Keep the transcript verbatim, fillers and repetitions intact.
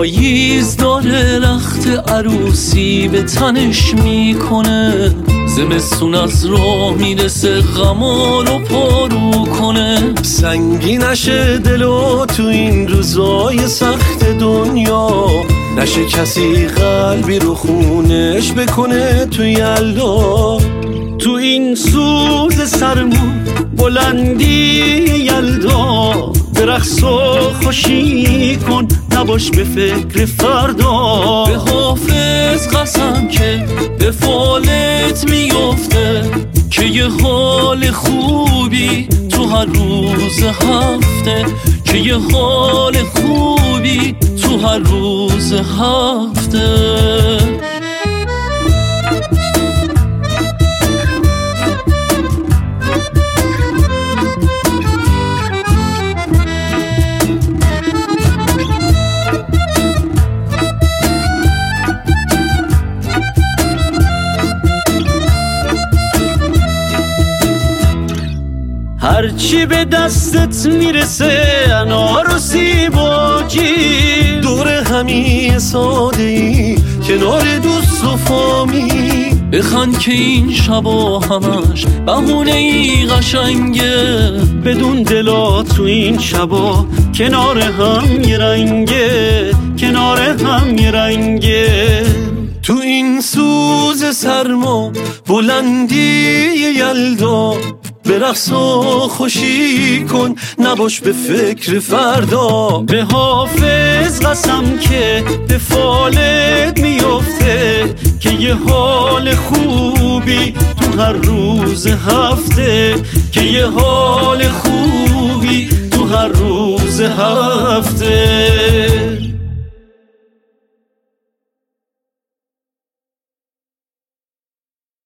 پاییز داره رخت عروسی به تنش میکنه، زمستون از راه میرسه غما رو پارو کنه. سنگی نشه دلو تو این روزای سخت دنیا، نشه کسی قلبی رو خونش بکنه تو یلدا. تو این سوز سرمون بلندی یلدا، به رقص و خوشی کن نباش به فکر فردا. به حافظ قسم که به فالت میفته، که یه حال خوبی تو هر روز هفته، که یه حال خوبی تو هر روز هفته. هرچی به دستت میرسه انار و سیب و جیب، دور همی ساده ای کنار دوست و فامی. بخند که این شبا همش بهونه ای قشنگه، بدون دلا تو این شبا کنار هم یه رنگه، کنار هم یه رنگه. تو این سوز سرما بلندی یلدا، به رقص و خوشی کن نباش به فکر فردا. به حافظ قسم که به فالت میفته، که یه حال خوبی تو هر روز هفته، که یه حال خوبی تو هر روز هفته.